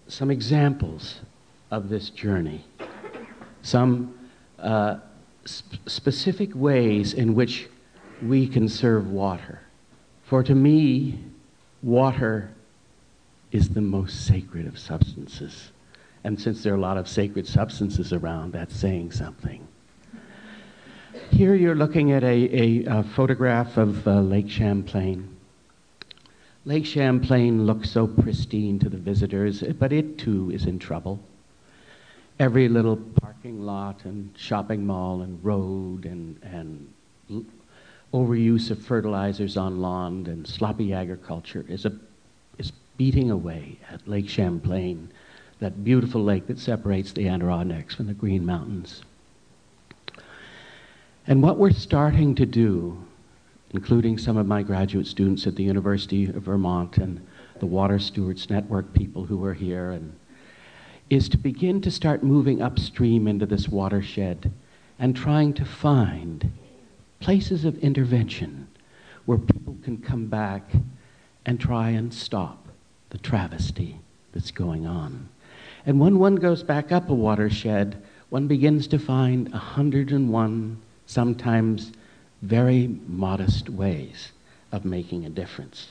some examples of this journey, some specific ways in which we conserve water. For to me, water is the most sacred of substances. And since there are a lot of sacred substances around, that's saying something. Here you're looking at a photograph of Lake Champlain. Lake Champlain looks so pristine to the visitors, but it too is in trouble. Every little parking lot and shopping mall and road and overuse of fertilizers on lawn and sloppy agriculture is beating away at Lake Champlain, that beautiful lake that separates the Adirondacks from the Green Mountains. And what we're starting to do, including some of my graduate students at the University of Vermont and the Water Stewards Network people who are here, is to begin to start moving upstream into this watershed and trying to find places of intervention where people can come back and try and stop the travesty that's going on. And when one goes back up a watershed, one begins to find 101, sometimes very modest ways of making a difference.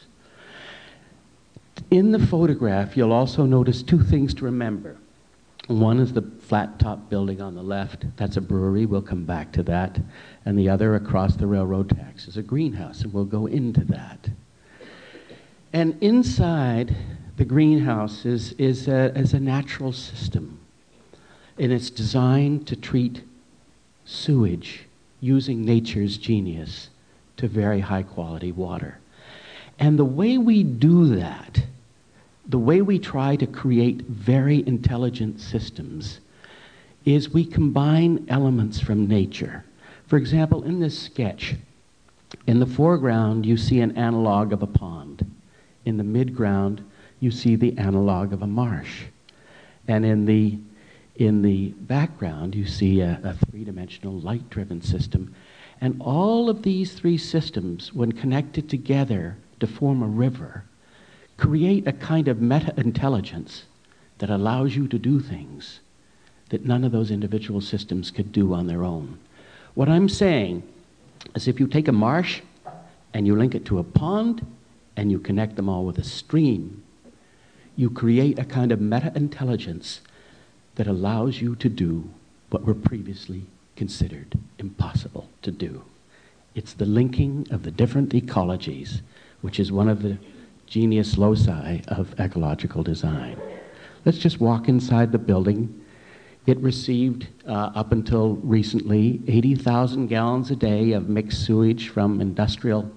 In the photograph, you'll also notice two things to remember. One is the flat-top building on the left. That's a brewery. We'll come back to that. And the other across the railroad tracks is a greenhouse, and we'll go into that. And inside the greenhouse is a natural system, and it's designed to treat sewage using nature's genius to very high-quality water. And the way we do that, the way we try to create very intelligent systems, is we combine elements from nature. For example, in this sketch, in the foreground you see an analog of a pond. In the midground you see the analog of a marsh. And in the background you see a three-dimensional light-driven system. And all of these three systems, when connected together to form a river, create a kind of meta-intelligence that allows you to do things that none of those individual systems could do on their own. What I'm saying is if you take a marsh and you link it to a pond and you connect them all with a stream, you create a kind of meta-intelligence that allows you to do what were previously considered impossible to do. It's the linking of the different ecologies, which is one of the genius loci of ecological design. Let's just walk inside the building. It received, up until recently, 80,000 gallons a day of mixed sewage from industrial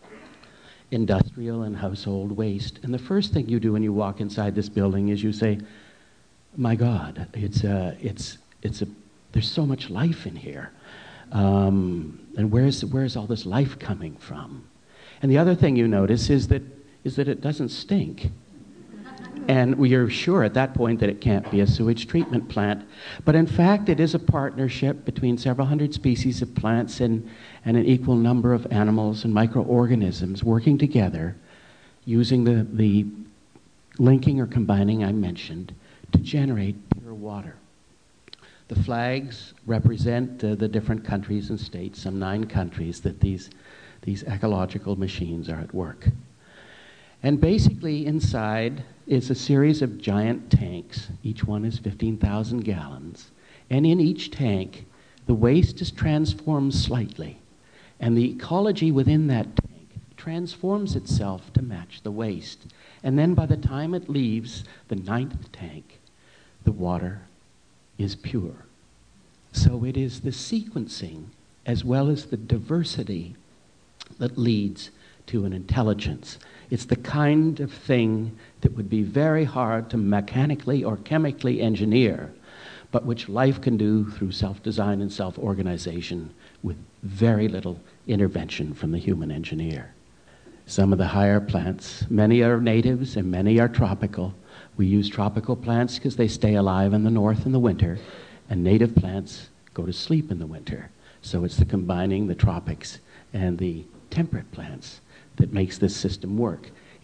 and household waste. And the first thing you do when you walk inside this building is you say, my God, there's so much life in here. And where's all this life coming from? And the other thing you notice is that it doesn't stink. And we are sure at that point that it can't be a sewage treatment plant. But in fact, it is a partnership between several hundred species of plants and an equal number of animals and microorganisms working together using the linking or combining I mentioned to generate pure water. The flags represent the different countries and states, some 9 countries that these ecological machines are at work. And basically inside is a series of giant tanks. Each one is 15,000 gallons. And in each tank, the waste is transformed slightly. And the ecology within that tank transforms itself to match the waste. And then by the time it leaves the 9th tank, the water is pure. So it is the sequencing as well as the diversity that leads to an intelligence. It's the kind of thing that would be very hard to mechanically or chemically engineer, but which life can do through self-design and self-organization with very little intervention from the human engineer. Some of the higher plants, many are natives and many are tropical. We use tropical plants because they stay alive in the north in the winter, and native plants go to sleep in the winter. So it's the combining the tropics and the temperate plants that makes this system work.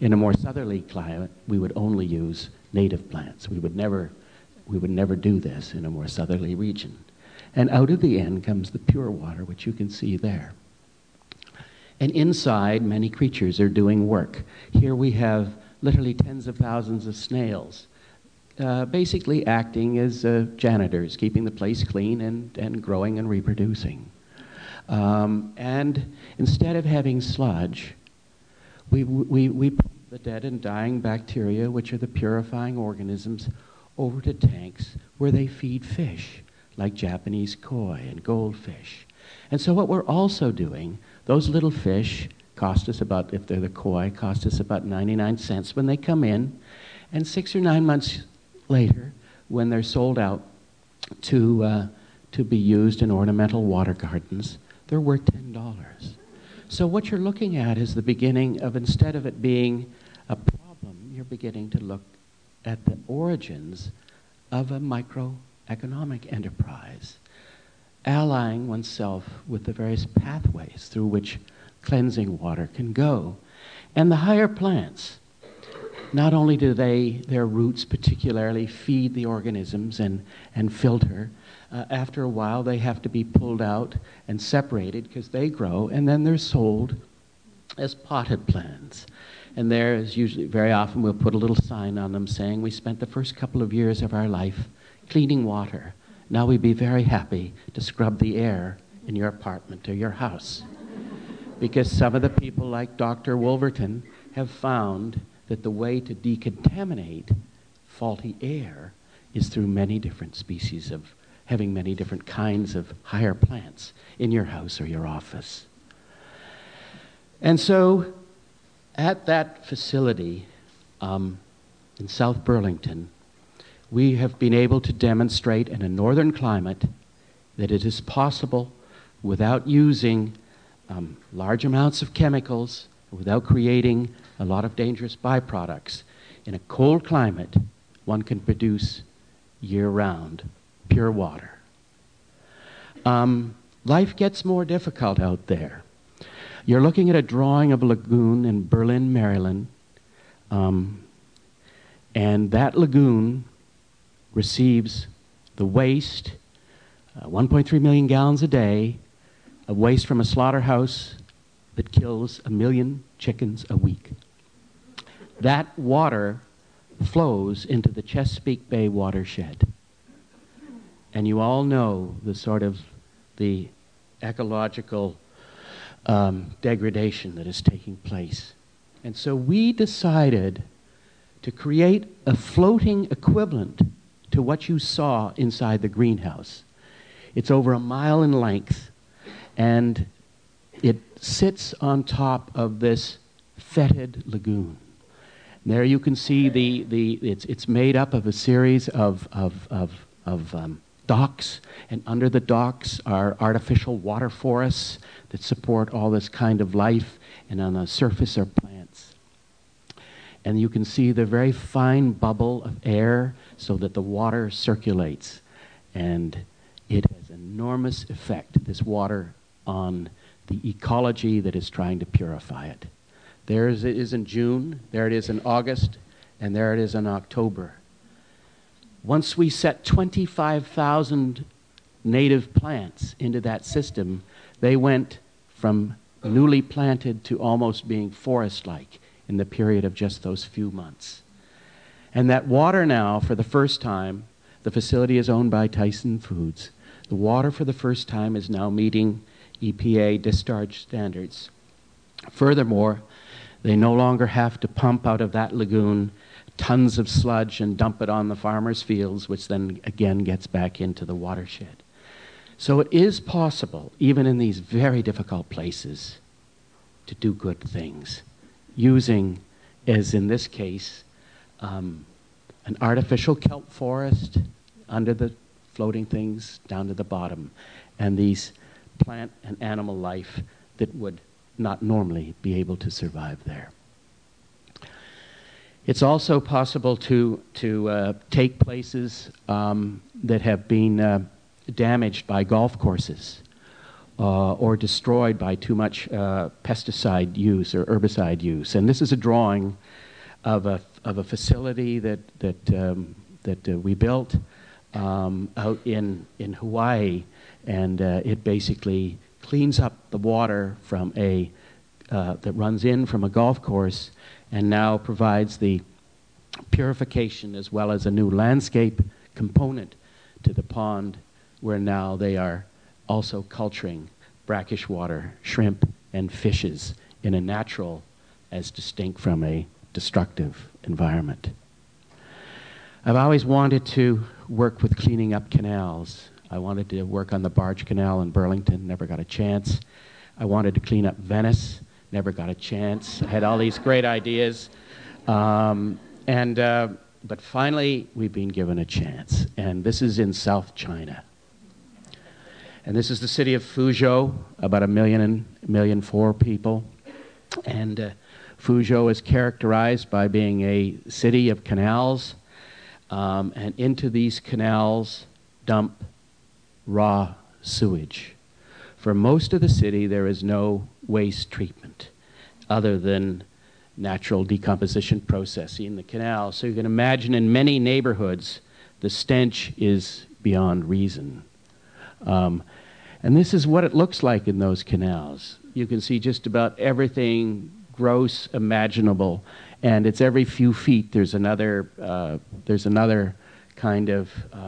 In a more southerly climate, we would only use native plants. We would never do this in a more southerly region. And out of the end comes the pure water, which you can see there. And inside, many creatures are doing work. Here we have literally tens of thousands of snails, basically acting as janitors, keeping the place clean and growing and reproducing. And instead of having sludge, we put the dead and dying bacteria, which are the purifying organisms, over to tanks where they feed fish, like Japanese koi and goldfish. And so what we're also doing, those little fish cost us about, if they're the koi, cost us about 99 cents when they come in, and 6 or 9 months later, when they're sold out to be used in ornamental water gardens, they're worth $10. So what you're looking at is the beginning of, instead of it being a problem, you're beginning to look at the origins of a microeconomic enterprise, allying oneself with the various pathways through which cleansing water can go. And the higher plants, not only do their roots particularly feed the organisms and filter, after a while they have to be pulled out and separated because they grow, and then they're sold as potted plants. And there is usually, very often we'll put a little sign on them saying, we spent the first couple of years of our life cleaning water. Now we'd be very happy to scrub the air in your apartment or your house. Because some of the people like Dr. Wolverton have found that the way to decontaminate faulty air is through many different species of, having many different kinds of higher plants in your house or your office. And so at that facility in South Burlington, we have been able to demonstrate in a northern climate that it is possible, without using large amounts of chemicals, without creating a lot of dangerous byproducts, in a cold climate, one can produce year-round pure water. Life gets more difficult out there. You're looking at a drawing of a lagoon in Berlin, Maryland, and that lagoon receives the waste, 1.3 million gallons a day, of waste from a slaughterhouse that kills 1 million chickens a week. That water flows into the Chesapeake Bay watershed. And you all know the sort of the ecological degradation that is taking place. And so we decided to create a floating equivalent to what you saw inside the greenhouse. It's over 1 mile in length, and it sits on top of this fetid lagoon. And there you can see it's made up of a series of docks, and under the docks are artificial water forests that support all this kind of life, and on the surface are plants. And you can see the very fine bubble of air so that the water circulates. And it has enormous effect, this water, on the ecology that is trying to purify it. There it is in June, there it is in August, and there it is in October. Once we set 25,000 native plants into that system, they went from newly planted to almost being forest-like in the period of just those few months. And that water now, for the first time, the facility is owned by Tyson Foods. The water for the first time is now meeting EPA discharge standards. Furthermore, they no longer have to pump out of that lagoon tons of sludge and dump it on the farmers' fields, which then again gets back into the watershed. So it is possible, even in these very difficult places, to do good things, using, as in this case, an artificial kelp forest under the floating things down to the bottom, and these plant and animal life that would not normally be able to survive there. It's also possible to take places that have been damaged by golf courses or destroyed by too much pesticide use or herbicide use. And this is a drawing of a facility that we built out in Hawaii, and it basically cleans up the water from that runs in from a golf course, and now provides the purification as well as a new landscape component to the pond, where now they are also culturing brackish water, shrimp, and fishes in a natural as distinct from a destructive environment. I've always wanted to work with cleaning up canals. I wanted to work on the Barge Canal in Burlington, never got a chance. I wanted to clean up Venice, never got a chance. I had all these great ideas. But finally, we've been given a chance. And this is in South China. And this is the city of Fuzhou, about 1,400,000 people. And Fuzhou is characterized by being a city of canals. And into these canals dump raw sewage. For most of the city, there is no waste treatment other than natural decomposition processing in the canal. So you can imagine in many neighborhoods, the stench is beyond reason. And this is what it looks like in those canals. You can see just about everything gross imaginable, and it's every few feet there's another kind of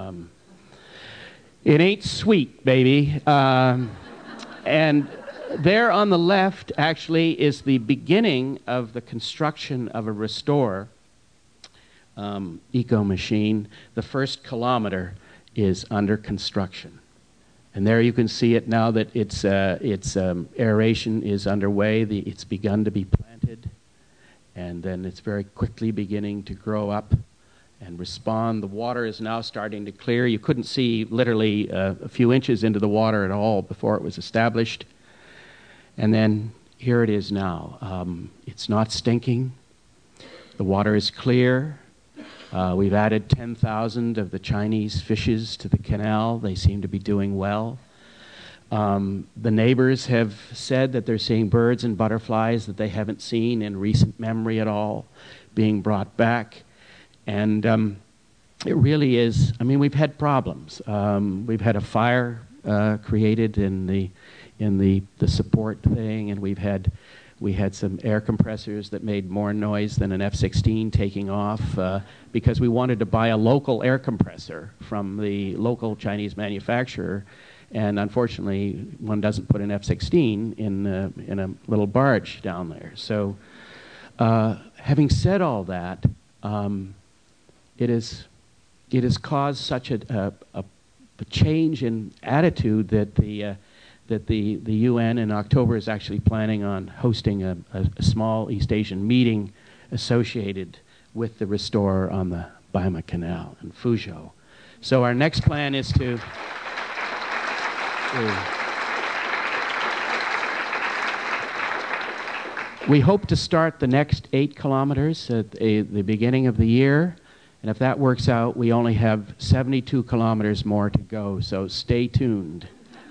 it ain't sweet, baby. And there on the left actually is the beginning of the construction of a Restore eco machine. The first kilometer is under construction. And there you can see it now that its aeration is underway. It's begun to be planted, and then it's very quickly beginning to grow up and respond. The water is now starting to clear. You couldn't see literally a few inches into the water at all before it was established. And then here it is now. It's not stinking. The water is clear. We've added 10,000 of the Chinese fishes to the canal. They seem to be doing well. The neighbors have said that they're seeing birds and butterflies that they haven't seen in recent memory at all being brought back. And it really is, I mean, we've had problems. We've had a fire created in the support thing, and we had some air compressors that made more noise than an F-16 taking off because we wanted to buy a local air compressor from the local Chinese manufacturer, and unfortunately one doesn't put an F-16 in a little barge down there. So having said all that, it has caused such a change in attitude that the UN in October is actually planning on hosting a small East Asian meeting associated with the Restore on the Baima Canal in Fuzhou. So our next plan is to we hope to start the next 8 kilometers at the beginning of the year. And if that works out, we only have 72 kilometers more to go, so stay tuned.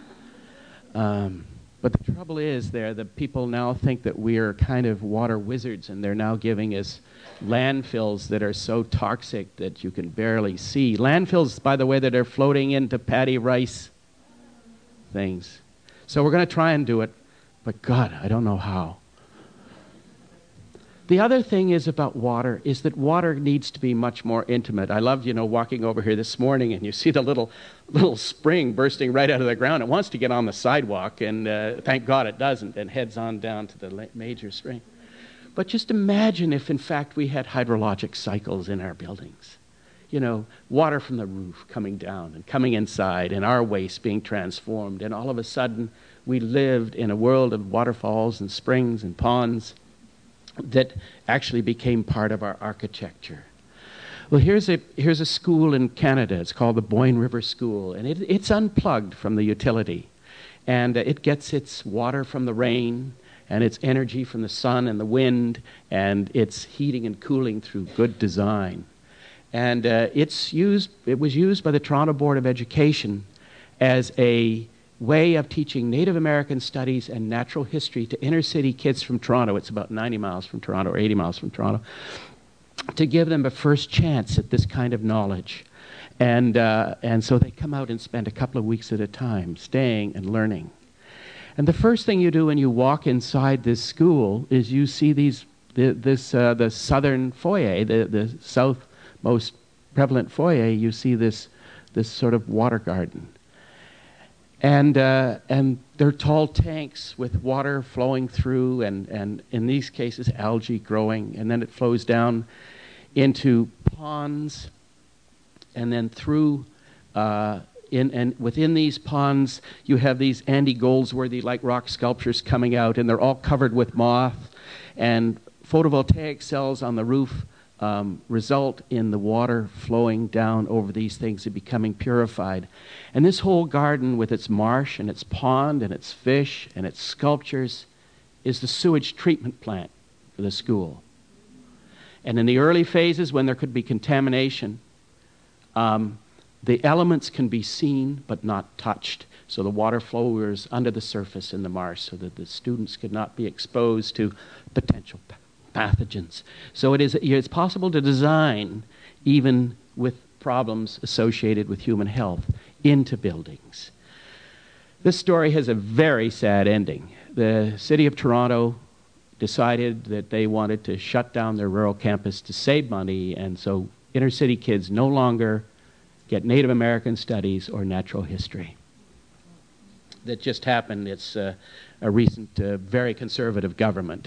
But the trouble is the people now think that we are kind of water wizards, and they're now giving us landfills that are so toxic that you can barely see. Landfills, by the way, that are floating into paddy rice things. So we're going to try and do it, but God, I don't know how. The other thing is about water is that water needs to be much more intimate. I loved, walking over here this morning, and you see the little spring bursting right out of the ground. It wants to get on the sidewalk, and thank God it doesn't, and heads on down to the major spring. But just imagine if, in fact, we had hydrologic cycles in our buildings. Water from the roof coming down and coming inside, and our waste being transformed, and all of a sudden we lived in a world of waterfalls and springs and ponds that actually became part of our architecture. Well, here's a school in Canada. It's called the Boyne River School, and it's unplugged from the utility. And it gets its water from the rain, and its energy from the sun and the wind, and its heating and cooling through good design. And it was used by the Toronto Board of Education as a way of teaching Native American studies and natural history to inner city kids from Toronto. It's about 90 miles from Toronto or 80 miles from Toronto. to give them a first chance at this kind of knowledge. And so they come out and spend a couple of weeks at a time staying and learning. And the first thing you do when you walk inside this school is you see the southern foyer, the southmost prevalent foyer. You see this sort of water garden. And they're tall tanks with water flowing through, and in these cases algae growing, and then it flows down into ponds, and then through and within these ponds you have these Andy Goldsworthy-like rock sculptures coming out, and they're all covered with moth, and photovoltaic cells on the roof result in the water flowing down over these things and becoming purified. And this whole garden with its marsh and its pond and its fish and its sculptures is the sewage treatment plant for the school. And in the early phases, when there could be contamination, the elements can be seen but not touched. So the water flows under the surface in the marsh so that the students could not be exposed to potential pathogens. So it's possible to design, even with problems associated with human health, into buildings. This story has a very sad ending. The City of Toronto decided that they wanted to shut down their rural campus to save money, and so inner city kids no longer get Native American studies or natural history. That just happened. It's a recent, very conservative government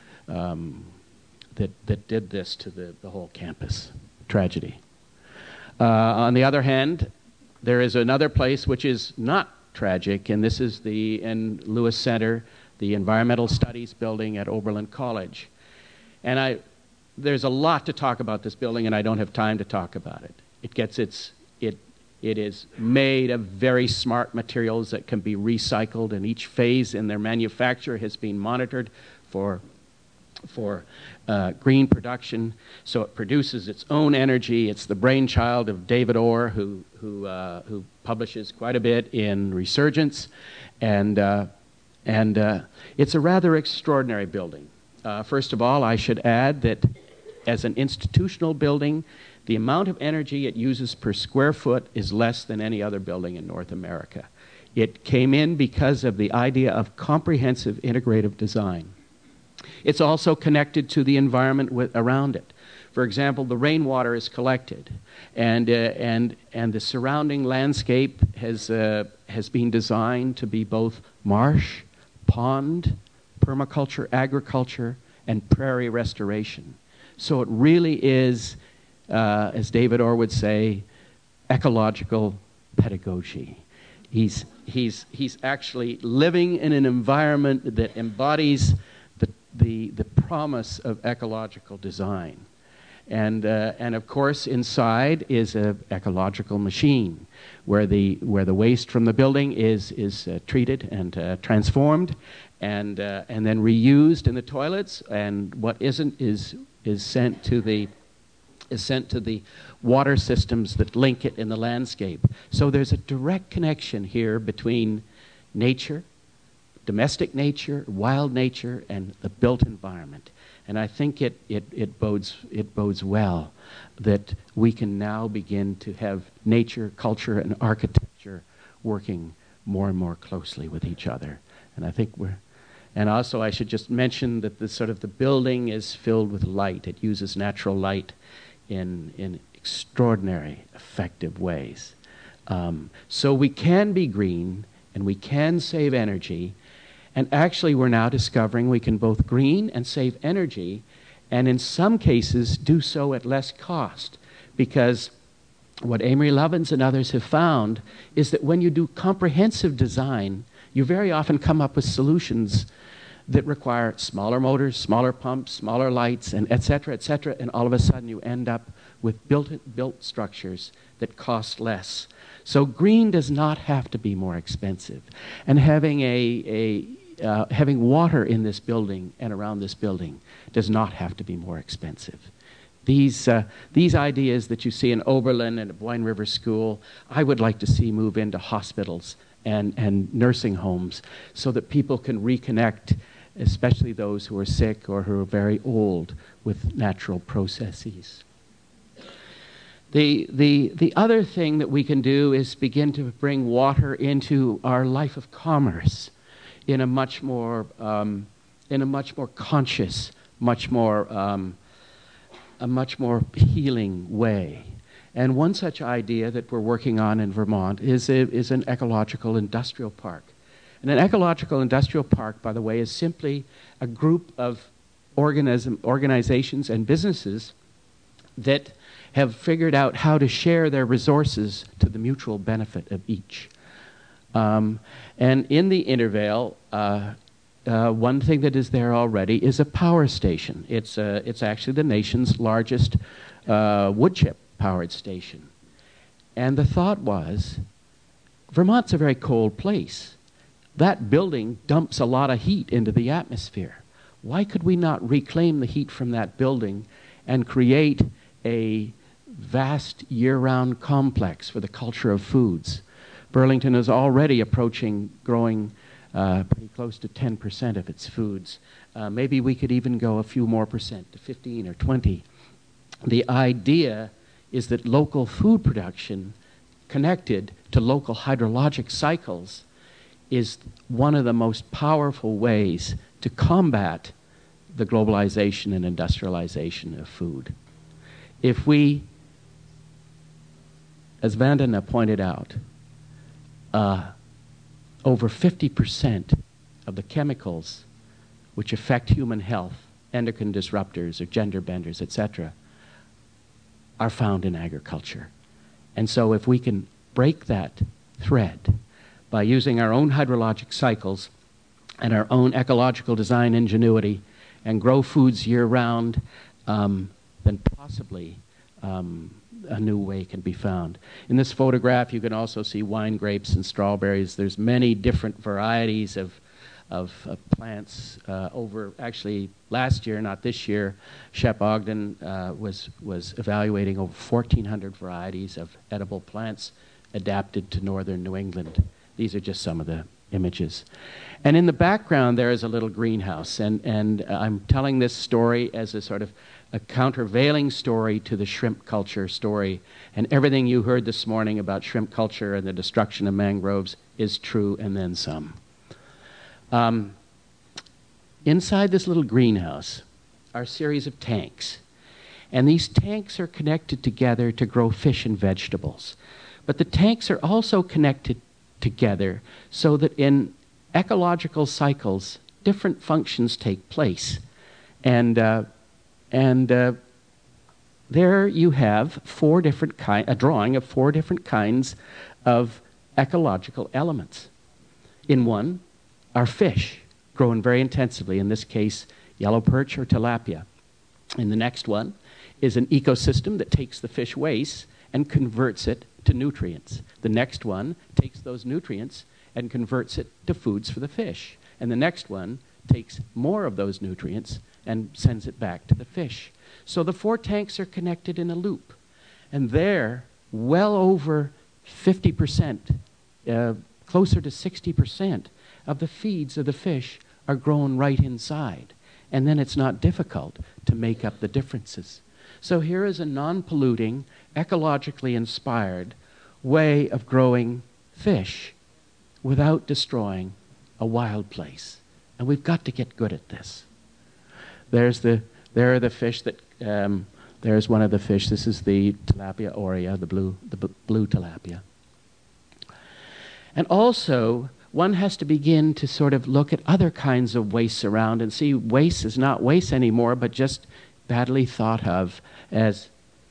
that did this to the whole campus. Tragedy. On the other hand, there is another place which is not tragic, and this is in Lewis Center, the Environmental Studies building at Oberlin College. And there's a lot to talk about this building, and I don't have time to talk about it. It is made of very smart materials that can be recycled, and each phase in their manufacture has been monitored for green production, so it produces its own energy. It's the brainchild of David Orr, who publishes quite a bit in Resurgence, and it's a rather extraordinary building. First of all, I should add that as an institutional building, the amount of energy it uses per square foot is less than any other building in North America. It came in because of the idea of comprehensive integrative design. It's also connected to the environment around it. For example, the rainwater is collected, and the surrounding landscape has been designed to be both marsh, pond, permaculture, agriculture, and prairie restoration. So it really is, as David Orr would say, ecological pedagogy. He's actually living in an environment that embodies the promise of ecological design. And of course, inside is an ecological machine where the waste from the building is treated and transformed and then reused in the toilets, and what isn't is sent to the water systems that link it in the landscape. So there's a direct connection here between nature, domestic nature, wild nature, and the built environment. And I think it bodes well that we can now begin to have nature, culture, and architecture working more and more closely with each other. And I think and also I should just mention that the building is filled with light. It uses natural light in extraordinary, effective ways. So we can be green, and we can save energy. And actually, we're now discovering we can both green and save energy, and in some cases do so at less cost. Because what Amory Lovins and others have found is that when you do comprehensive design, you very often come up with solutions that require smaller motors, smaller pumps, smaller lights, and et cetera, and all of a sudden you end up with built structures that cost less. So green does not have to be more expensive. And having having water in this building and around this building does not have to be more expensive. These ideas that you see in Oberlin and at Boyne River School, I would like to see move into hospitals and nursing homes so that people can reconnect especially those who are sick or who are very old with natural processes. The other thing that we can do is begin to bring water into our life of commerce in a much more conscious, a much more healing way. And one such idea that we're working on in Vermont is an ecological industrial park. And an ecological industrial park, by the way, is simply a group of organizations and businesses that have figured out how to share their resources to the mutual benefit of each. And in the Intervale, one thing that is there already is a power station. It's actually the nation's largest wood chip powered station. And the thought was, Vermont's a very cold place. That building dumps a lot of heat into the atmosphere. Why could we not reclaim the heat from that building and create a vast year-round complex for the culture of foods? Burlington is already approaching growing pretty close to 10% of its foods. Maybe we could even go a few more percent to 15 or 20. The idea is that local food production connected to local hydrologic cycles is one of the most powerful ways to combat the globalization and industrialization of food. If we, as Vandana pointed out, over 50% of the chemicals which affect human health, endocrine disruptors or gender benders, etc., are found in agriculture. And so if we can break that thread by using our own hydrologic cycles and our own ecological design ingenuity and grow foods year-round, then possibly a new way can be found. In this photograph, you can also see wine grapes and strawberries. There's many different varieties of plants. Actually, last year, not this year, Shep Ogden was evaluating over 1,400 varieties of edible plants adapted to northern New England. These are just some of the images. And in the background, there is a little greenhouse. And I'm telling this story as a sort of a countervailing story to the shrimp culture story. And everything you heard this morning about shrimp culture and the destruction of mangroves is true, and then some. Inside this little greenhouse are a series of tanks. And these tanks are connected together to grow fish and vegetables. But the tanks are also connected together so that in ecological cycles, different functions take place. And there you have a drawing of 4 different kinds of ecological elements. In one are fish, grown very intensively, in this case, yellow perch or tilapia. In the next one is an ecosystem that takes the fish waste and converts it to nutrients. The next one takes those nutrients and converts it to foods for the fish. And the next one takes more of those nutrients and sends it back to the fish. So the 4 tanks are connected in a loop. And there, well over 50%, closer to 60% of the feeds of the fish are grown right inside. And then it's not difficult to make up the differences. So here is a non-polluting, ecologically inspired way of growing fish without destroying a wild place. And we've got to get good at this. There are the fish that, there's one of the fish. This is the tilapia aurea, the blue tilapia. And also, one has to begin to sort of look at other kinds of wastes around and see waste is not waste anymore, but just badly thought of as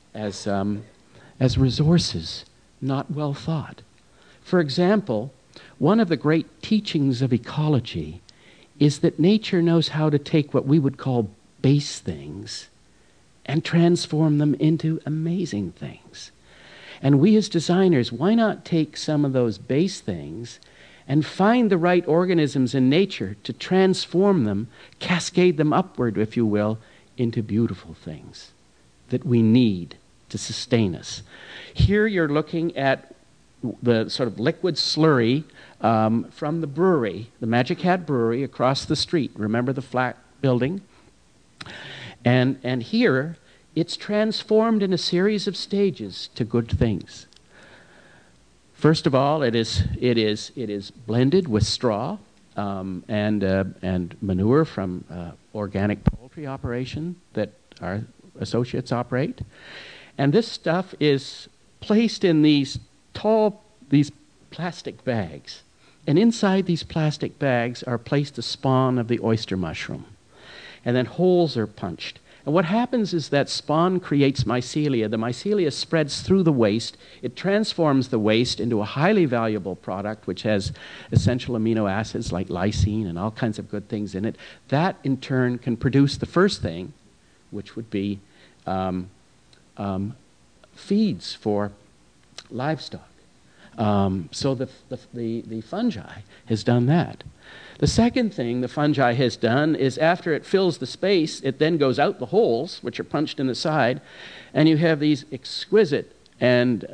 resources, not well thought. For example, one of the great teachings of ecology is that nature knows how to take what we would call base things and transform them into amazing things. And we as designers, why not take some of those base things and find the right organisms in nature to transform them, cascade them upward, if you will, into beautiful things that we need to sustain us. Here you're looking at the sort of liquid slurry from the brewery, the Magic Hat Brewery across the street. Remember the flat building? And here, it's transformed in a series of stages to good things. First of all, it is blended with straw and manure from organic poultry operation that our associates operate. And this stuff is placed in these plastic bags. And inside these plastic bags are placed the spawn of the oyster mushroom. And then holes are punched. And what happens is that spawn creates mycelia. The mycelia spreads through the waste. It transforms the waste into a highly valuable product which has essential amino acids like lysine and all kinds of good things in it. That, in turn, can produce the first thing, which would be feeds for livestock. So the fungi has done that. The second thing the fungi has done is after it fills the space, it then goes out the holes, which are punched in the side, and you have these exquisite and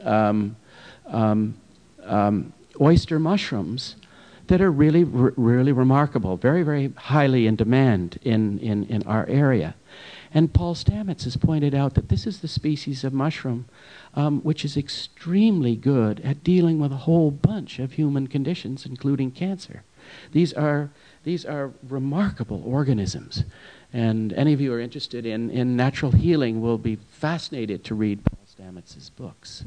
oyster mushrooms that are really, really remarkable, very, very highly in demand in our area. And Paul Stamets has pointed out that this is the species of mushroom which is extremely good at dealing with a whole bunch of human conditions, including cancer. These are remarkable organisms. And any of you who are interested in natural healing will be fascinated to read Paul Stamets' books.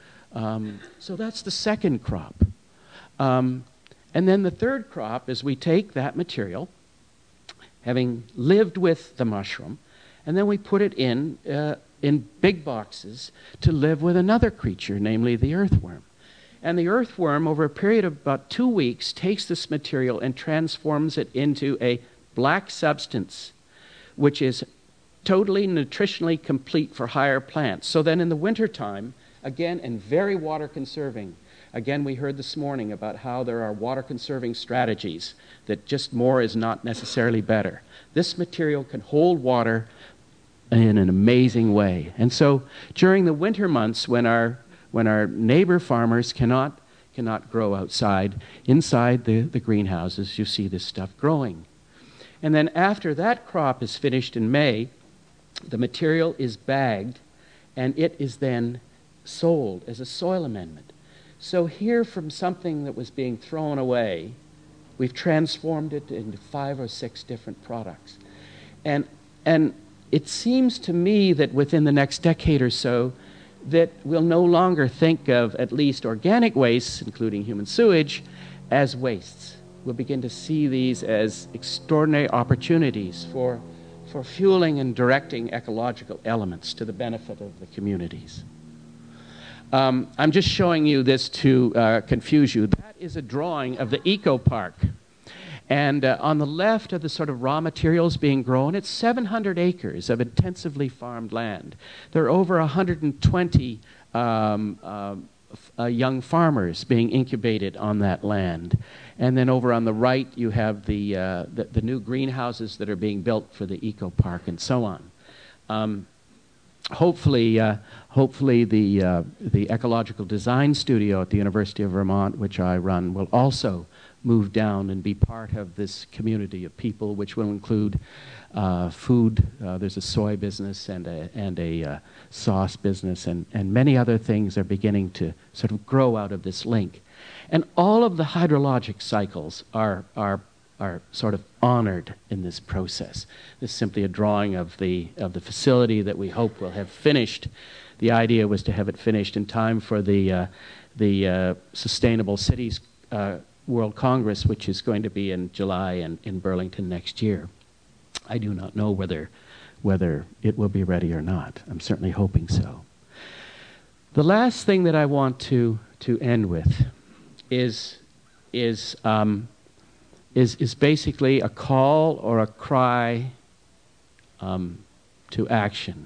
So that's the second crop. And then the third crop is we take that material, having lived with the mushroom, and then we put it in big boxes to live with another creature, namely the earthworm. And the earthworm, over a period of about 2 weeks, takes this material and transforms it into a black substance, which is totally nutritionally complete for higher plants. So then in the wintertime, again, and very water conserving, again, we heard this morning about how there are water conserving strategies, that just more is not necessarily better. This material can hold water in an amazing way. And so during the winter months when our neighbor farmers cannot grow outside, inside the greenhouses, you see this stuff growing. And then after that crop is finished in May, the material is bagged and it is then sold as a soil amendment. So here, from something that was being thrown away, we've transformed it into 5 or 6 different products. And it seems to me that within the next decade or so, that we'll no longer think of at least organic wastes, including human sewage, as wastes. We'll begin to see these as extraordinary opportunities for fueling and directing ecological elements to the benefit of the communities. I'm just showing you this to confuse you. That is a drawing of the eco park. And on the left are the sort of raw materials being grown. It's 700 acres of intensively farmed land. There are over 120 young farmers being incubated on that land. And then over on the right, you have the new greenhouses that are being built for the eco park and so on. Hopefully the Ecological Design Studio at the University of Vermont, which I run, will also move down and be part of this community of people, which will include food. There's a soy business and a sauce business, and many other things are beginning to sort of grow out of this link. And all of the hydrologic cycles are sort of honored in this process. This is simply a drawing of the facility that we hope will have finished. The idea was to have it finished in time for the Sustainable Cities World Congress, which is going to be in July and in Burlington next year. I do not know whether it will be ready or not. I'm certainly hoping so. The last thing that I want to end with is basically a call or a cry to action.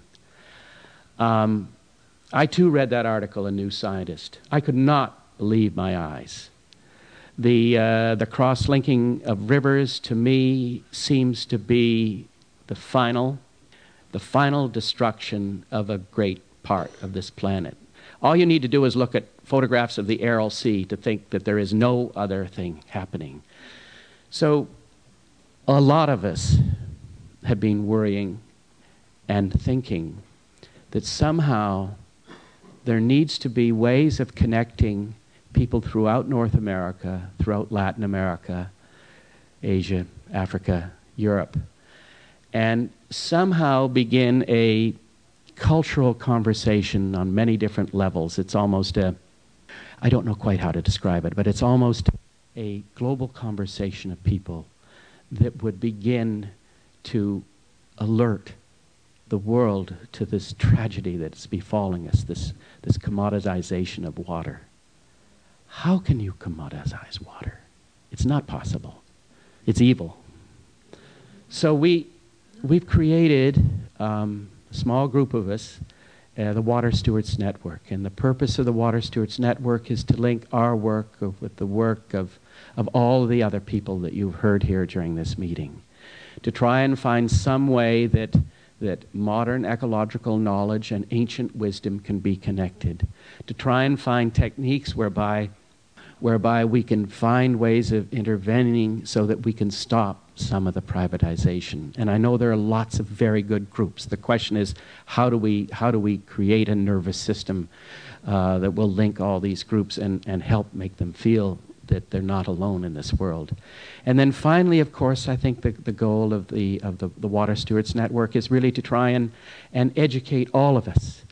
I too read that article in New Scientist. I could not believe my eyes. The cross-linking of rivers, to me, seems to be the final destruction of a great part of this planet. All you need to do is look at photographs of the Aral Sea to think that there is no other thing happening. So a lot of us have been worrying and thinking that somehow there needs to be ways of connecting people throughout North America, throughout Latin America, Asia, Africa, Europe, and somehow begin a cultural conversation on many different levels. It's almost I don't know quite how to describe it, but it's almost a global conversation of people that would begin to alert the world to this tragedy that's befalling us, this commoditization of water. How can you commoditize water? It's not possible. It's evil. So we've created a small group of us, the Water Stewards Network. And the purpose of the Water Stewards Network is to link our work with the work of all the other people that you've heard here during this meeting. To try and find some way that modern ecological knowledge and ancient wisdom can be connected. To try and find techniques whereby we can find ways of intervening so that we can stop some of the privatization. And I know there are lots of very good groups. The question is, how do we create a nervous system that will link all these groups and help make them feel that they're not alone in this world. And then finally, of course, I think the goal of the Water Stewards Network is really to try and educate all of us.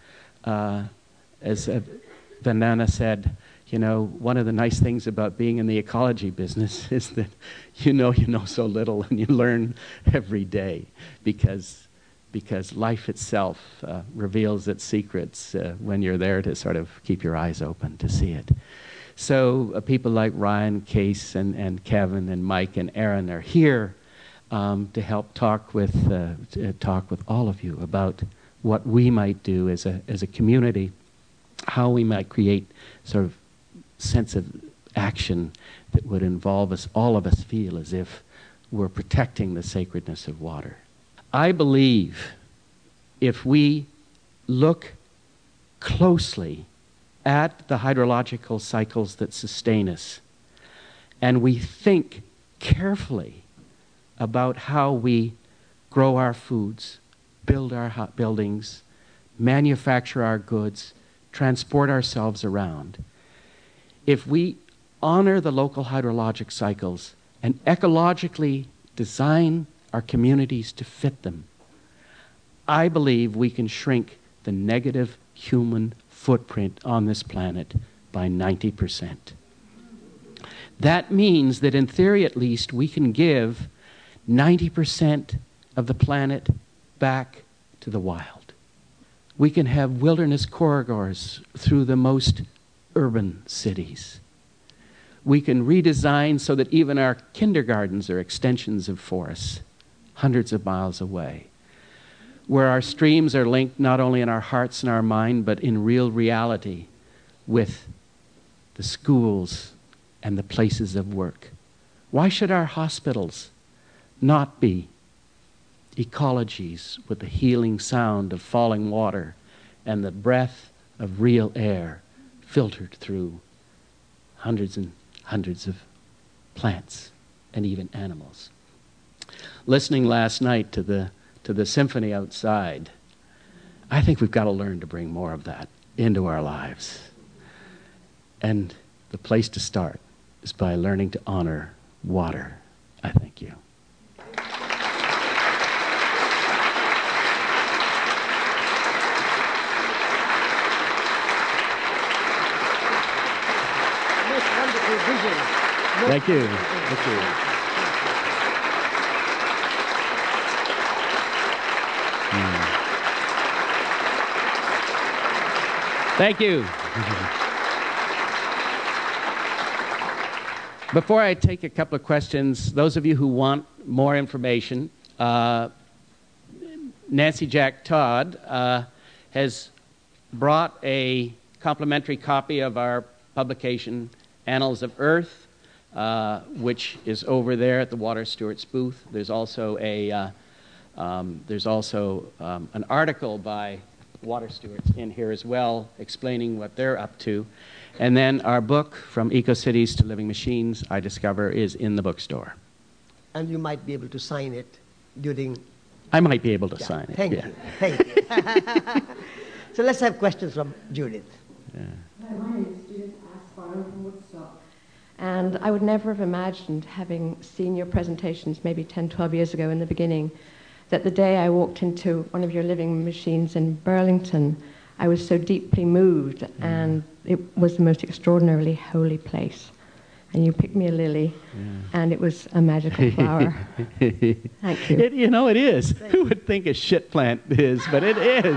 As Vandana said, you know, one of the nice things about being in the ecology business is that you know so little and you learn every day because life itself reveals its secrets when you're there to sort of keep your eyes open to see it. So people like Ryan, Case, and Kevin, and Mike, and Aaron are here to help talk with all of you about what we might do as a community, how we might create sort of sense of action that would involve us, all of us feel as if we're protecting the sacredness of water. I believe if we look closely at the hydrological cycles that sustain us, and we think carefully about how we grow our foods, build our buildings, manufacture our goods, transport ourselves around, if we honor the local hydrologic cycles and ecologically design our communities to fit them, I believe we can shrink the negative human footprint on this planet by 90%. That means that in theory at least we can give 90% of the planet back to the wild. We can have wilderness corridors through the most urban cities. We can redesign so that even our kindergartens are extensions of forests, hundreds of miles away, where our streams are linked not only in our hearts and our mind, but in real reality with the schools and the places of work. Why should our hospitals not be ecologies with the healing sound of falling water and the breath of real air filtered through hundreds and hundreds of plants and even animals? Listening last night to the symphony outside, I think we've got to learn to bring more of that into our lives. And the place to start is by learning to honor water. I thank you. Thank you. Thank you. Thank you. Before I take a couple of questions, those of you who want more information, Nancy Jack Todd has brought a complimentary copy of our publication, Annals of Earth, which is over there at the Water Stewards booth. There's also an article by water stewards in here as well, explaining what they're up to. And then our book, From Eco-Cities to Living Machines, I discover, is in the bookstore. And you might be able to sign it during... I might be able to sign it. Thank you. Thank you. So let's have questions from Judith. Yeah. My name is Judith Aspire from Woodstock. And I would never have imagined, having seen your presentations maybe 10, 12 years ago in the beginning, that the day I walked into one of your living machines in Burlington, I was so deeply moved, and it was the most extraordinarily holy place. And you picked me a lily, and it was a magical flower. Thank you. You know, it is. Who would think a shit plant is, but it is.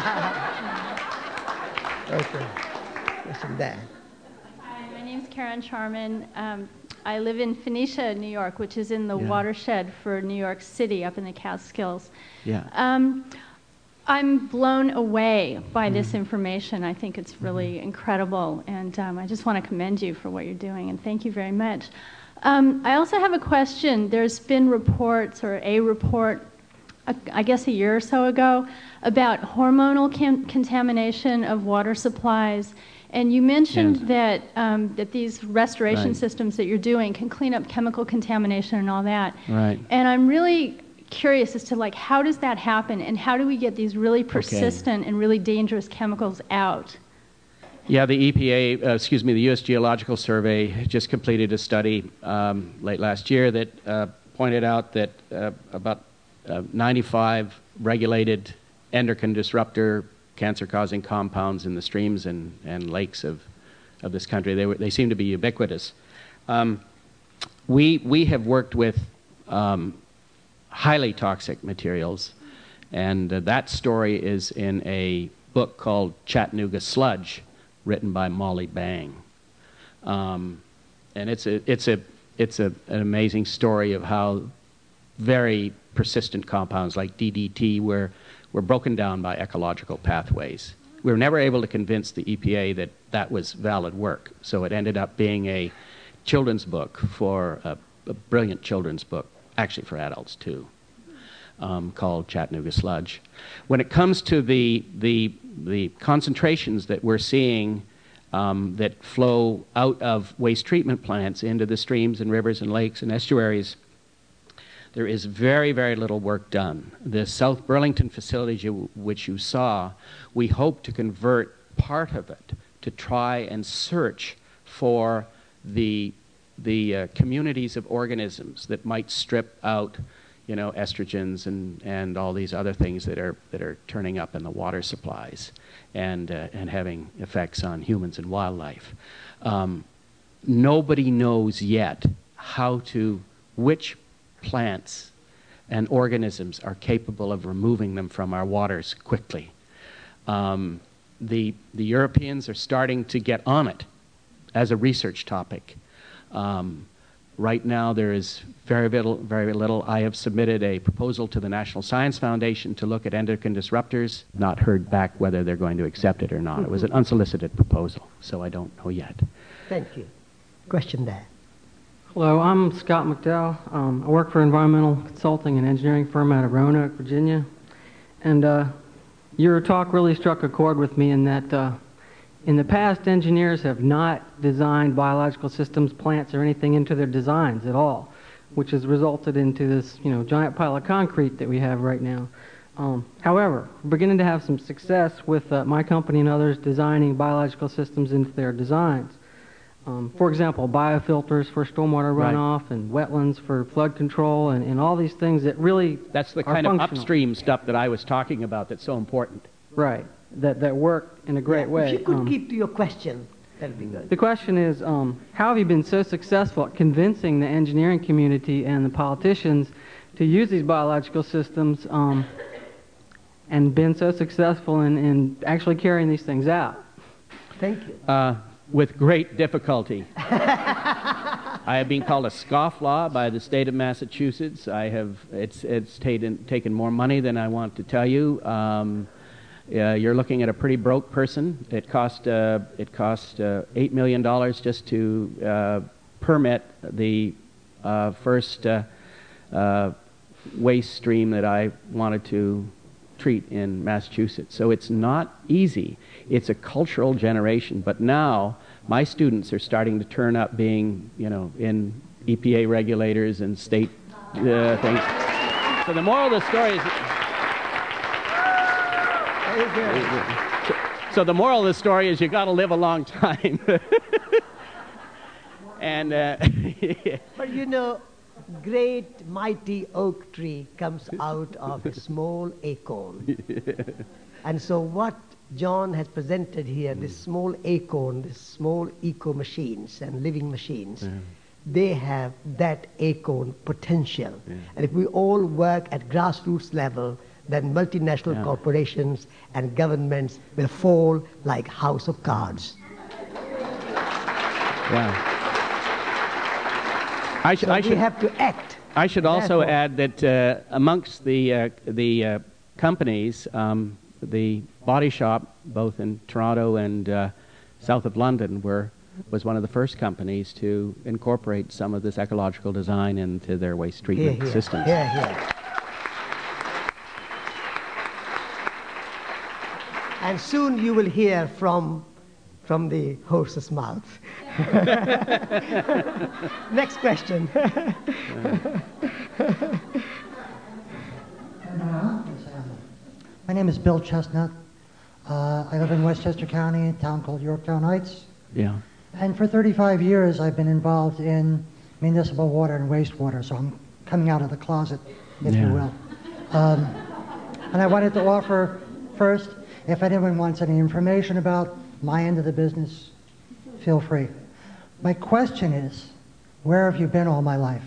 Okay. Listen there. Hi, my name's Karen Charman. I live in Phoenicia, New York, which is in the watershed for New York City, up in the Catskills. Yeah. I'm blown away by this information. I think it's really incredible, and I just want to commend you for what you're doing, and thank you very much. I also have a question. There's been reports, or a report, I guess a year or so ago, about hormonal contamination of water supplies, and you mentioned that that these restoration systems that you're doing can clean up chemical contamination and all that. Right. And I'm really curious as to, like, how does that happen, and how do we get these really persistent and really dangerous chemicals out? Yeah, the EPA, the U.S. Geological Survey just completed a study late last year that pointed out that about 95 regulated endocrine disruptor cancer-causing compounds in the streams and lakes of this country. They seem to be ubiquitous. We have worked with highly toxic materials, and that story is in a book called Chattanooga Sludge, written by Molly Bang, and it's an amazing story of how very persistent compounds like DDT were broken down by ecological pathways. We were never able to convince the EPA that that was valid work, so it ended up being a children's book, for a brilliant children's book, actually for adults too, called Chattanooga Sludge. When it comes to the concentrations that we're seeing that flow out of waste treatment plants into the streams and rivers and lakes and estuaries, there is very, very little work done. The South Burlington facilities which you saw, we hope to convert part of it to try and search for the communities of organisms that might strip out, you know, estrogens and all these other things that are turning up in the water supplies and having effects on humans and wildlife. Nobody knows yet which plants and organisms are capable of removing them from our waters quickly. The Europeans are starting to get on it as a research topic. Right now there is very little. I have submitted a proposal to the National Science Foundation to look at endocrine disruptors. Not heard back whether they're going to accept it or not. It was an unsolicited proposal, so I don't know yet. Thank you. Question there. Hello, I'm Scott McDowell. I work for an environmental consulting and engineering firm out of Roanoke, Virginia. And your talk really struck a chord with me in that in the past, engineers have not designed biological systems, plants, or anything into their designs at all, which has resulted into this, giant pile of concrete that we have right now. However, we're beginning to have some success with my company and others designing biological systems into their designs. For example, biofilters for stormwater runoff and wetlands for flood control and all these things that really That's the kind of upstream stuff that I was talking about that's so important. Right, that work in a great way. If you could keep to your question, that would be good. The question is, how have you been so successful at convincing the engineering community and the politicians to use these biological systems and been so successful in actually carrying these things out? Thank you. With great difficulty. I have been called a scofflaw by the state of Massachusetts. It's taken more money than I want to tell you. You're looking at a pretty broke person. It cost $8 million just to permit the first waste stream that I wanted to Street in Massachusetts. So it's not easy. It's a cultural generation. But now my students are starting to turn up being, in EPA regulators and state things. So the moral of the story is... So the moral of the story is you got to live a long time. And... But great mighty oak tree comes out of a small acorn. And so what John has presented here, this small acorn, this small eco-machines and living machines, they have that acorn potential. And if we all work at grassroots level, then multinational corporations and governments will fall like house of cards. Yeah. We have to act. I should also add that amongst the companies, the Body Shop, both in Toronto and south of London, was one of the first companies to incorporate some of this ecological design into their waste treatment systems. And soon you will hear from the horse's mouth. Next question. My name is Bill Chestnut. I live in Westchester County, a town called Yorktown Heights. Yeah. And for 35 years, I've been involved in municipal water and wastewater, so I'm coming out of the closet, if you will. And I wanted to offer first, if anyone wants any information about my end of the business, feel free. My question is, where have you been all my life?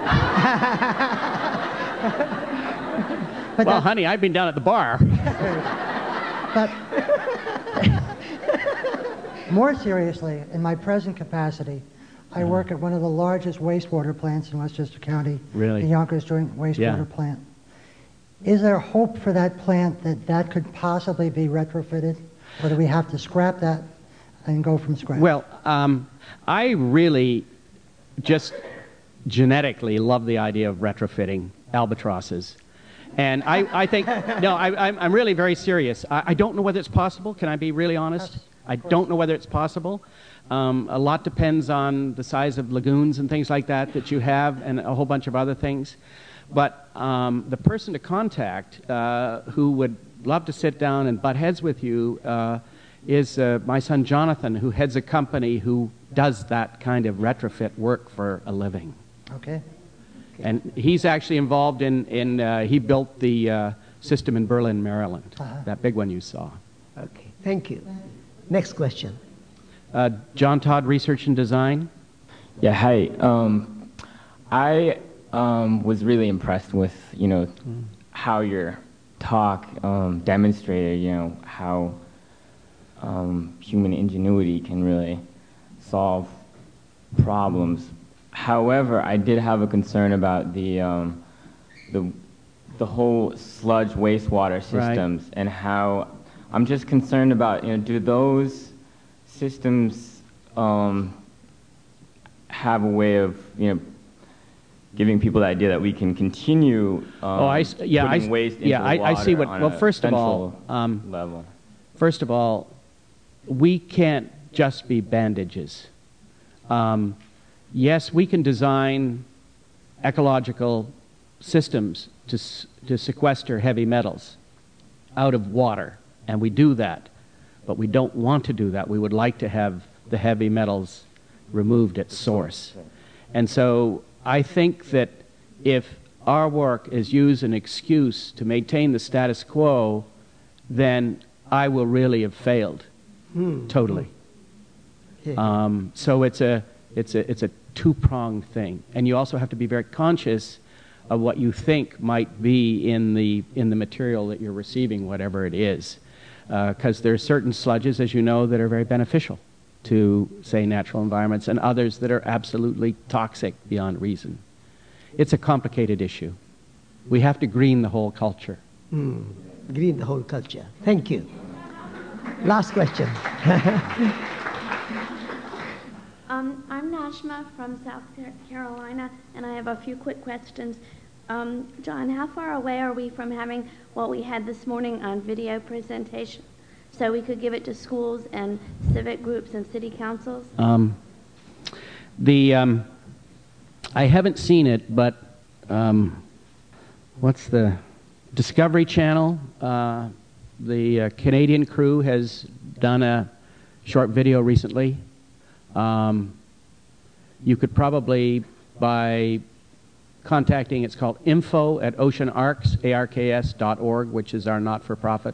Well, honey, I've been down at the bar. But more seriously, in my present capacity, I work at one of the largest wastewater plants in Westchester County, Really? the Yonkers Joint Wastewater Plant. Is there hope for that plant that could possibly be retrofitted, or do we have to scrap that and go from scratch? Well, I really just genetically love the idea of retrofitting albatrosses. And I think, no, I'm really very serious. I don't know whether it's possible. Can I be really honest? I don't know whether it's possible. A lot depends on the size of lagoons and things like that you have, and a whole bunch of other things. But the person to contact who would love to sit down and butt heads with you is my son Jonathan, who heads a company who does that kind of retrofit work for a living. Okay. And he's actually involved in he built the system in Berlin, Maryland, that big one you saw. Okay, thank you. Next question. John Todd, Research and Design. Yeah, hi. I was really impressed with, how your talk demonstrated, how human ingenuity can really solve problems. However, I did have a concern about the whole sludge wastewater systems and how I'm just concerned about, do those systems have a way of, giving people the idea that we can continue putting waste into the water I see what. on Well, a first of all, level. First of all, we can't just be bandages. Yes, we can design ecological systems to sequester heavy metals out of water, and we do that, but we don't want to do that. We would like to have the heavy metals removed at source. And so I think that if our work is used as an excuse to maintain the status quo, then I will really have failed totally. So it's a two-pronged thing, and you also have to be very conscious of what you think might be in the material that you're receiving, whatever it is, because there are certain sludges, as you know, that are very beneficial to, say, natural environments, and others that are absolutely toxic beyond reason. It's a complicated issue. We have to green the whole culture. Green the whole culture. Thank you. Last question. I'm Nashma from South Carolina, and I have a few quick questions. John, how far away are we from having what we had this morning on video presentation, so we could give it to schools and civic groups and city councils? I haven't seen it, but what's the Discovery Channel? The Canadian crew has done a short video recently. You could probably, by contacting, it's called info@oceanarks.org, which is our not-for-profit.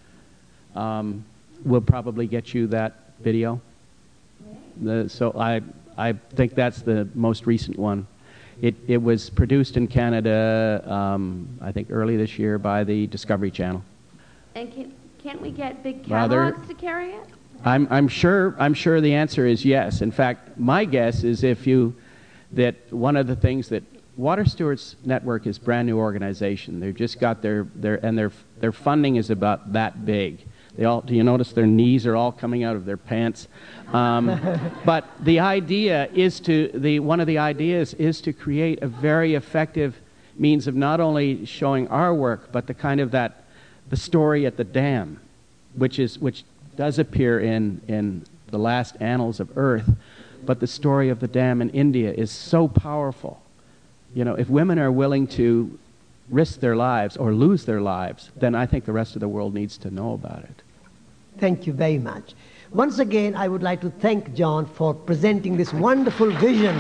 We'll probably get you that video. So I think that's the most recent one. It was produced in Canada, I think early this year, by the Discovery Channel. And can't we get big catalogs to carry it? I'm sure the answer is yes. In fact, my guess is that one of the things that Water Stewards Network is a brand new organization. They've just got their funding is about that big. Do you notice their knees are all coming out of their pants? But the idea is one of the ideas is to create a very effective means of not only showing our work, but the kind of the story at the dam, which does appear in the last annals of Earth, but the story of the dam in India is so powerful. You know, if women are willing to risk their lives or lose their lives, then I think the rest of the world needs to know about it. Thank you very much. Once again, I would like to thank John for presenting this wonderful vision.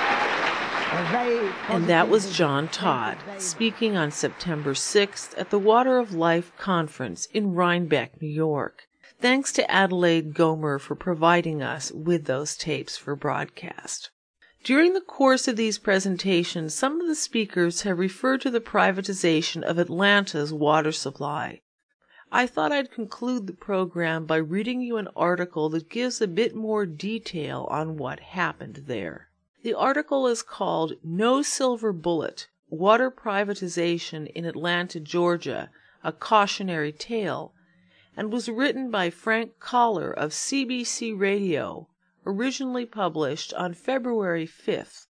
And that was John Todd, speaking on September 6th at the Water of Life Conference in Rhinebeck, New York. Thanks to Adelaide Gomer for providing us with those tapes for broadcast. During the course of these presentations, some of the speakers have referred to the privatization of Atlanta's water supply. I thought I'd conclude the program by reading you an article that gives a bit more detail on what happened there. The article is called "No Silver Bullet: Water Privatization in Atlanta, Georgia, a Cautionary Tale," and was written by Frank Collar of CBC Radio, originally published on February 5,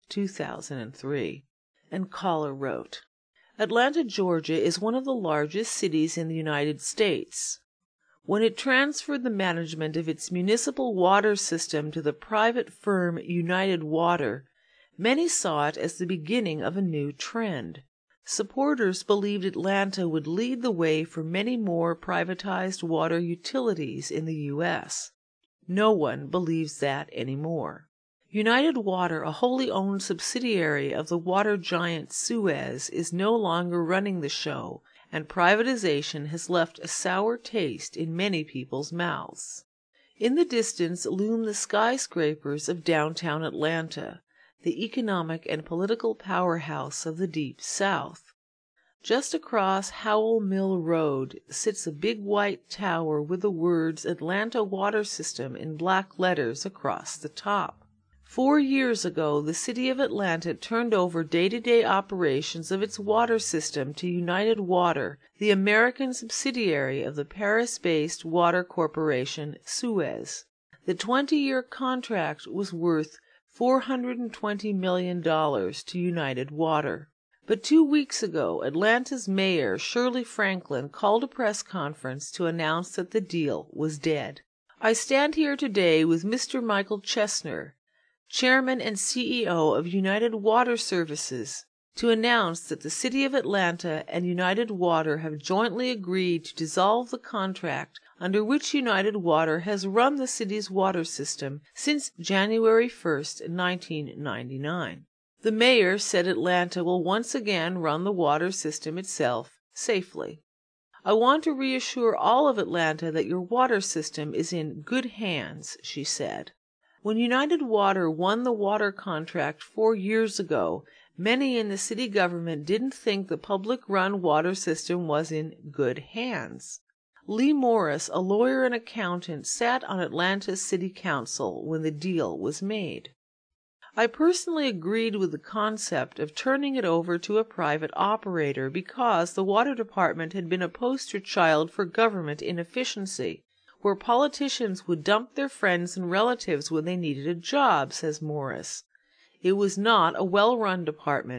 2003. And Collar wrote, Atlanta, Georgia is one of the largest cities in the United States. When it transferred the management of its municipal water system to the private firm United Water, many saw it as the beginning of a new trend. Supporters believed Atlanta would lead the way for many more privatized water utilities in the U.S. No one believes that anymore. United Water, a wholly owned subsidiary of the water giant Suez, is no longer running the show, and privatization has left a sour taste in many people's mouths. In the distance loom the skyscrapers of downtown Atlanta, the economic and political powerhouse of the Deep South. Just across Howell Mill Road sits a big white tower with the words Atlanta Water System in black letters across the top. 4 years ago, the city of Atlanta turned over day-to-day operations of its water system to United Water, the American subsidiary of the Paris-based water corporation Suez. The 20-year contract was worth $420 million to United Water. But 2 weeks ago, Atlanta's mayor, Shirley Franklin, called a press conference to announce that the deal was dead. I stand here today with Mr. Michael Chesner, Chairman and CEO of United Water Services, to announce that the City of Atlanta and United Water have jointly agreed to dissolve the contract under which United Water has run the city's water system since January 1, 1999. The mayor said Atlanta will once again run the water system itself safely. I want to reassure all of Atlanta that your water system is in good hands, she said. When United Water won the water contract 4 years ago, many in the city government didn't think the public-run water system was in good hands. Lee Morris, a lawyer and accountant, sat on Atlanta's city council when the deal was made. I personally agreed with the concept of turning it over to a private operator because the water department had been a poster child for government inefficiency, where politicians would dump their friends and relatives when they needed a job, says Morris. It was not a well-run department,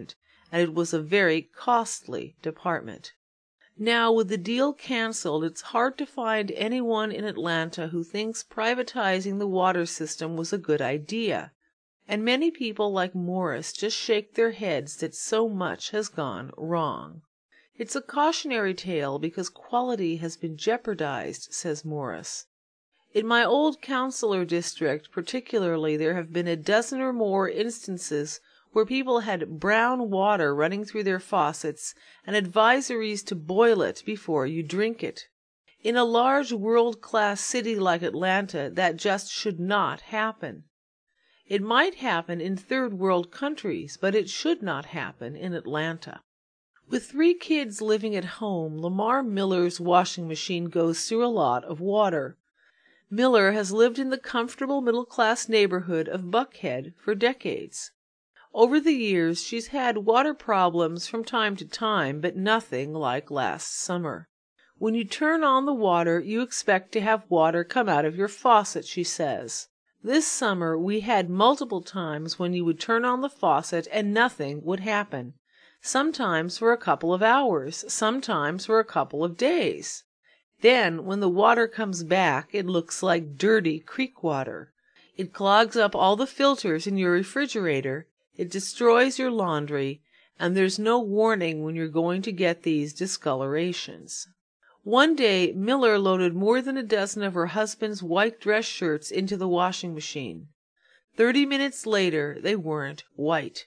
and it was a very costly department. Now, with the deal canceled, it's hard to find anyone in Atlanta who thinks privatizing the water system was a good idea. And many people like Morris just shake their heads that so much has gone wrong. It's a cautionary tale because quality has been jeopardized, says Morris. In my old councilor district particularly, there have been a dozen or more instances where people had brown water running through their faucets and advisories to boil it before you drink it. In a large world-class city like Atlanta, that just should not happen. It might happen in third-world countries, but it should not happen in Atlanta. With 3 kids living at home, Lamar Miller's washing machine goes through a lot of water. Miller has lived in the comfortable middle-class neighborhood of Buckhead for decades. Over the years, she's had water problems from time to time, but nothing like last summer. When you turn on the water, you expect to have water come out of your faucet, she says. This summer, we had multiple times when you would turn on the faucet and nothing would happen. Sometimes for a couple of hours, sometimes for a couple of days. Then, when the water comes back, it looks like dirty creek water. It clogs up all the filters in your refrigerator. It destroys your laundry, and there's no warning when you're going to get these discolorations. One day, Miller loaded more than a dozen of her husband's white dress shirts into the washing machine. 30 minutes later, they weren't white.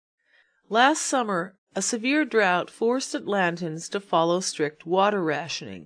Last summer, a severe drought forced Atlantans to follow strict water rationing.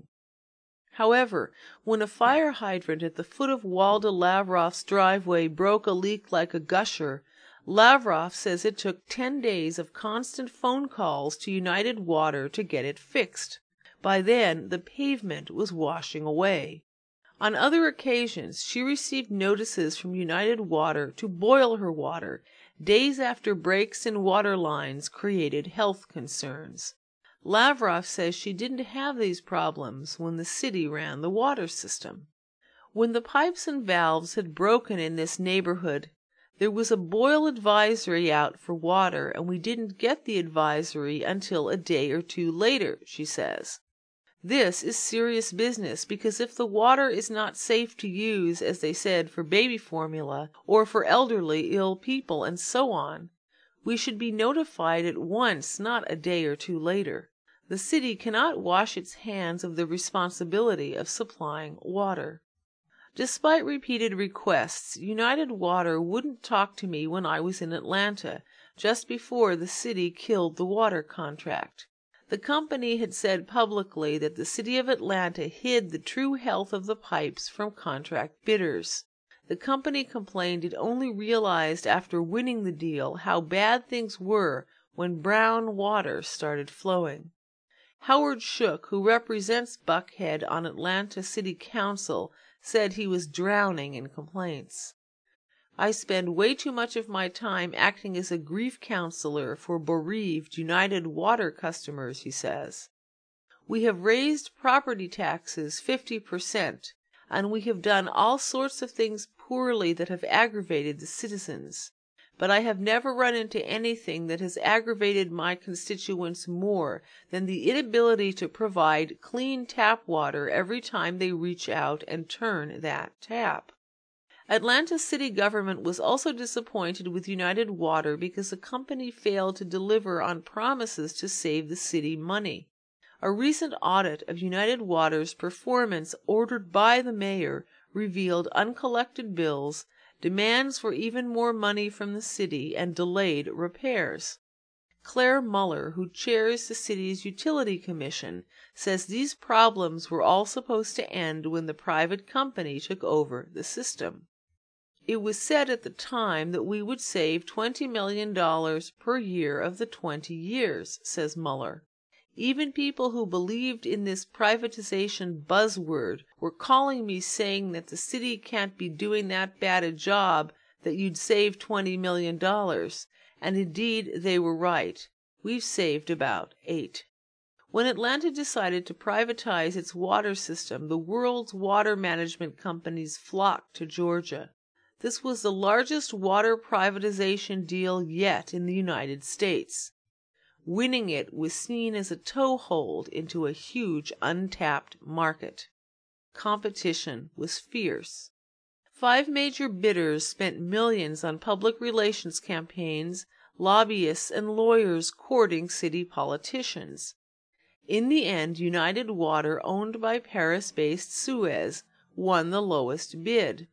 However, when a fire hydrant at the foot of Walda Lavroff's driveway broke a leak like a gusher, Lavroff says it took 10 days of constant phone calls to United Water to get it fixed. By then, the pavement was washing away. On other occasions, she received notices from United Water to boil her water days after breaks in water lines created health concerns. Lavroff says she didn't have these problems when the city ran the water system. When the pipes and valves had broken in this neighborhood, there was a boil advisory out for water, and we didn't get the advisory until a day or 2 later, she says. This is serious business because if the water is not safe to use, as they said, for baby formula or for elderly ill people and so on, we should be notified at once, not a day or 2 later. The city cannot wash its hands of the responsibility of supplying water. Despite repeated requests, United Water wouldn't talk to me when I was in Atlanta, just before the city killed the water contract. The company had said publicly that the city of Atlanta hid the true health of the pipes from contract bidders. The company complained it only realized after winning the deal how bad things were when brown water started flowing. Howard Shook, who represents Buckhead on Atlanta City Council, said he was drowning in complaints. I spend way too much of my time acting as a grief counselor for bereaved United Water customers, he says. We have raised property taxes 50%, and we have done all sorts of things poorly that have aggravated the citizens. But I have never run into anything that has aggravated my constituents more than the inability to provide clean tap water every time they reach out and turn that tap. Atlanta city government was also disappointed with United Water because the company failed to deliver on promises to save the city money. A recent audit of United Water's performance ordered by the mayor revealed uncollected bills, demands for even more money from the city, and delayed repairs. Claire Muller, who chairs the city's utility commission, says these problems were all supposed to end when the private company took over the system. It was said at the time that we would save $20 million per year of the 20 years, says Muller. Even people who believed in this privatization buzzword were calling me saying that the city can't be doing that bad a job that you'd save $20 million. And indeed, they were right. We've saved about 8. When Atlanta decided to privatize its water system, the world's water management companies flocked to Georgia. This was the largest water privatization deal yet in the United States. Winning it was seen as a toehold into a huge untapped market. Competition was fierce. 5 major bidders spent millions on public relations campaigns, lobbyists and lawyers courting city politicians. In the end, United Water, owned by Paris-based Suez, won the lowest bid.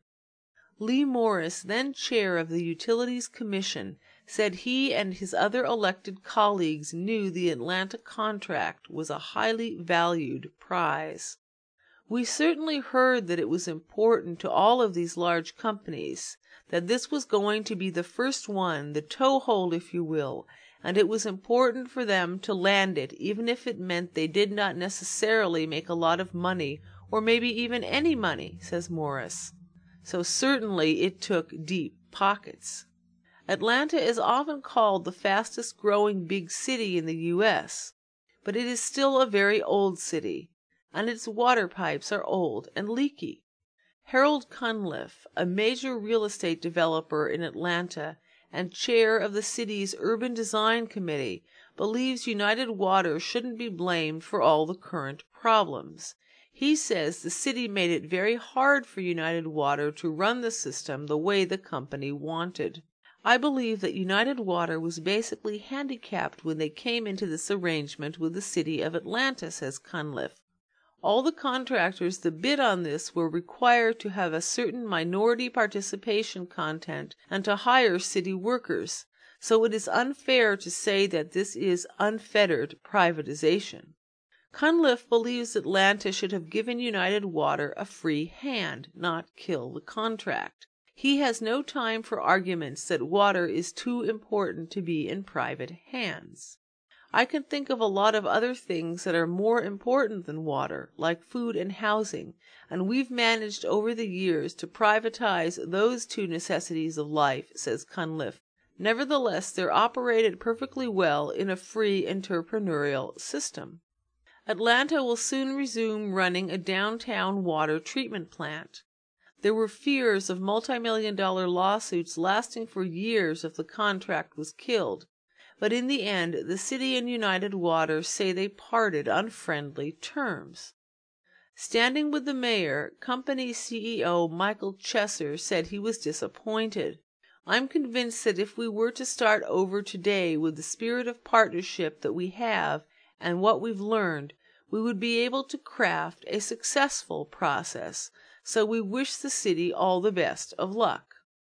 Lee Morris, then chair of the Utilities Commission, said he and his other elected colleagues knew the Atlanta contract was a highly valued prize. We certainly heard that it was important to all of these large companies, that this was going to be the first one, the toehold, if you will, and it was important for them to land it, even if it meant they did not necessarily make a lot of money, or maybe even any money, says Morris. So certainly it took deep pockets. Atlanta is often called the fastest growing big city in the U.S., but it is still a very old city, and its water pipes are old and leaky. Harold Cunliffe, a major real estate developer in Atlanta and chair of the city's Urban Design Committee, believes United Water shouldn't be blamed for all the current problems. He says the city made it very hard for United Water to run the system the way the company wanted. I believe that United Water was basically handicapped when they came into this arrangement with the city of Atlanta, says Cunliffe. All the contractors that bid on this were required to have a certain minority participation content and to hire city workers, so it is unfair to say that this is unfettered privatization. Cunliffe believes Atlanta should have given United Water a free hand, not kill the contract. He has no time for arguments that water is too important to be in private hands. I can think of a lot of other things that are more important than water, like food and housing, and we've managed over the years to privatize those 2 necessities of life, says Cunliffe. Nevertheless, they're operated perfectly well in a free entrepreneurial system. Atlanta will soon resume running a downtown water treatment plant. There were fears of multi-million-dollar lawsuits lasting for years if the contract was killed, but in the end, the city and United Water say they parted on friendly terms. Standing with the mayor, company CEO Michael Chesser said he was disappointed. I'm convinced that if we were to start over today with the spirit of partnership that we have and what we've learned, we would be able to craft a successful process, so we wish the city all the best of luck.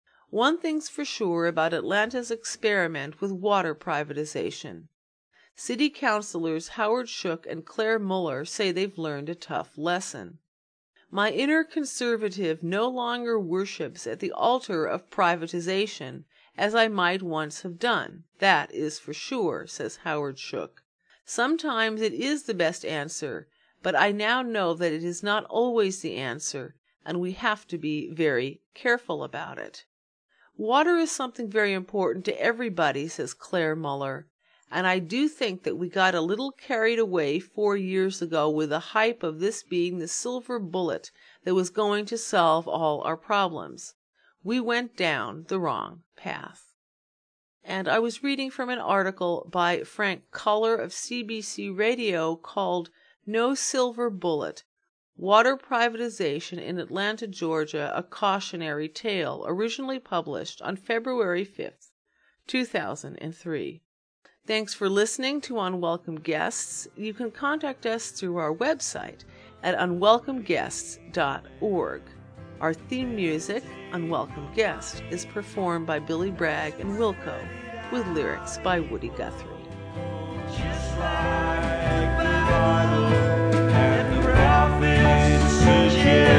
One thing's for sure about Atlanta's experiment with water privatization. City councilors Howard Shook and Claire Muller say they've learned a tough lesson. My inner conservative no longer worships at the altar of privatization as I might once have done. That is for sure, says Howard Shook. Sometimes it is the best answer, but I now know that it is not always the answer, and we have to be very careful about it. Water is something very important to everybody, says Claire Muller, and I do think that we got a little carried away 4 years ago with the hype of this being the silver bullet that was going to solve all our problems. We went down the wrong path. And I was reading from an article by Frank Culler of CBC Radio called No Silver Bullet, Water Privatization in Atlanta, Georgia, A Cautionary Tale, originally published on February 5th, 2003. Thanks for listening to Unwelcome Guests. You can contact us through our website at unwelcomeguests.org. Our theme music, Unwelcome Guest, is performed by Billy Bragg and Wilco, with lyrics by Woody Guthrie. Just like the Bible and the prophets, yeah.